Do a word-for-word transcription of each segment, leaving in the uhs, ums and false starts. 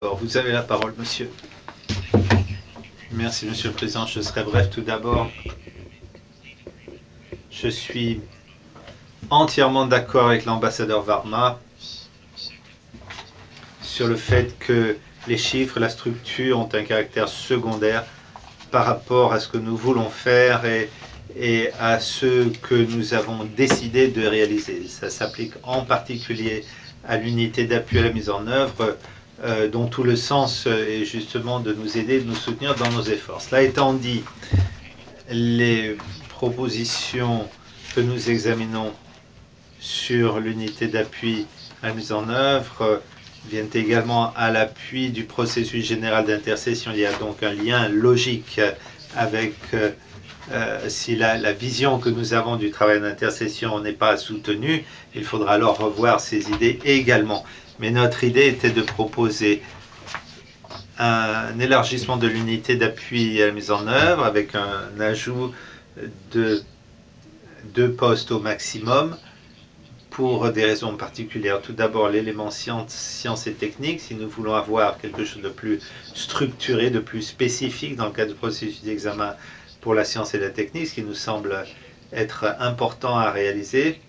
Alors, vous avez la parole, monsieur. Merci, monsieur le président. Je serai bref. Tout d'abord, je suis entièrement d'accord avec l'ambassadeur Varma sur le fait que les chiffres, la structure ont un caractère secondaire par rapport à ce que nous voulons faire et, et à ce que nous avons décidé de réaliser. Ça s'applique en particulier à l'unité d'appui à la mise en œuvre, euh, dont tout le sens est justement de nous aider, de nous soutenir dans nos efforts. Cela étant dit, les propositions que nous examinons sur l'unité d'appui à la mise en œuvre viennent également à l'appui du processus général d'intercession. Il y a donc un lien logique avec euh, euh, si la, la vision que nous avons du travail d'intercession n'est pas soutenue, il faudra alors revoir ces idées également. Mais notre idée était de proposer un élargissement de l'unité d'appui à la mise en œuvre avec un ajout de deux postes au maximum pour des raisons particulières. Tout d'abord, l'élément science, science et technique, si nous voulons avoir quelque chose de plus structuré, de plus spécifique dans le cadre du processus d'examen pour la science et la technique, ce qui nous semble être important à réaliser.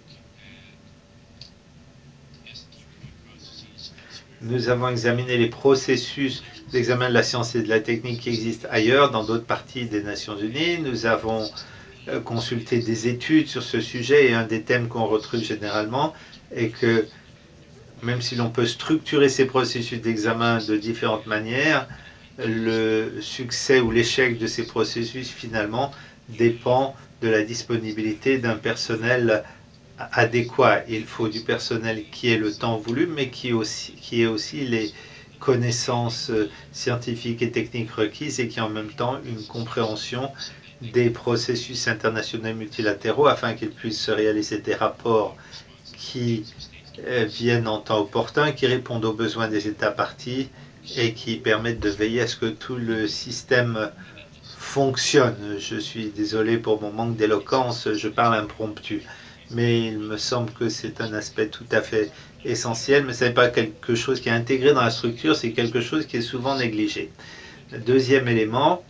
Nous avons examiné les processus d'examen de la science et de la technique qui existent ailleurs, dans d'autres parties des Nations Unies. Nous avons consulté des études sur ce sujet et un des thèmes qu'on retrouve généralement est que même si l'on peut structurer ces processus d'examen de différentes manières, le succès ou l'échec de ces processus finalement dépend de la disponibilité d'un personnel adéquat. Il faut du personnel qui ait le temps voulu, mais qui, aussi, qui ait aussi les connaissances scientifiques et techniques requises et qui en même temps une compréhension des processus internationaux et multilatéraux afin qu'ils puissent réaliser des rapports qui viennent en temps opportun, qui répondent aux besoins des États parties et qui permettent de veiller à ce que tout le système fonctionne. Je suis désolé pour mon manque d'éloquence, je parle impromptu, mais il me semble que c'est un aspect tout à fait essentiel, mais ce n'est pas quelque chose qui est intégré dans la structure, c'est quelque chose qui est souvent négligé. Deuxième élément,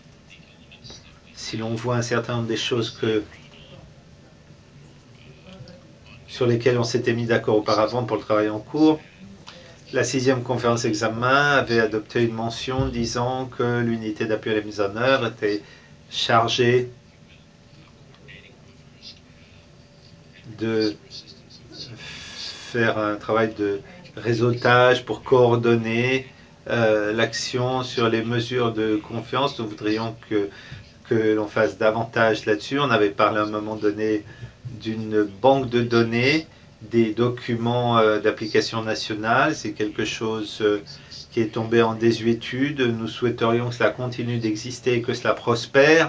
si l'on voit un certain nombre des choses que, sur lesquelles on s'était mis d'accord auparavant pour le travail en cours, la sixième conférence d'examen avait adopté une mention disant que l'unité d'appui à la mise en œuvre était chargée de faire un travail de réseautage pour coordonner euh, l'action sur les mesures de confiance. Nous voudrions que, que l'on fasse davantage là-dessus. On avait parlé à un moment donné d'une banque de données des documents euh, d'application nationale. C'est quelque chose euh, qui est tombé en désuétude. Nous souhaiterions que cela continue d'exister et que cela prospère.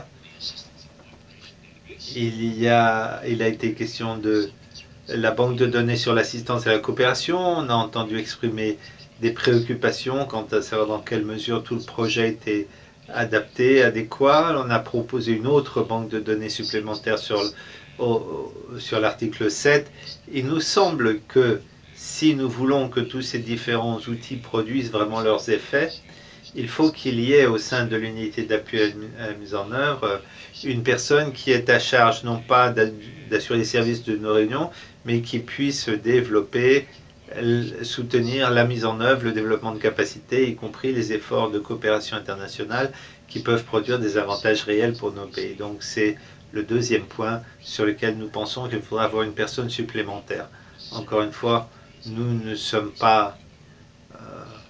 Il, y a, il a été question de la banque de données sur l'assistance et la coopération. On a entendu exprimer des préoccupations quant à savoir dans quelle mesure tout le projet était adapté, adéquat. On a proposé une autre banque de données supplémentaire sur, sur l'article sept. Il nous semble que si nous voulons que tous ces différents outils produisent vraiment leurs effets, il faut qu'il y ait au sein de l'unité d'appui à la mise en œuvre une personne qui est à charge non pas d'assurer les services de nos réunions, mais qui puisse développer, soutenir la mise en œuvre, le développement de capacités, y compris les efforts de coopération internationale qui peuvent produire des avantages réels pour nos pays. Donc c'est le deuxième point sur lequel nous pensons qu'il faudra avoir une personne supplémentaire. Encore une fois, nous ne sommes pas euh,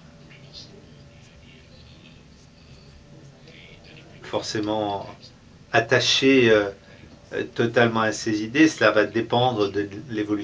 forcément attachés euh, totalement à ces idées. Cela va dépendre de l'évolution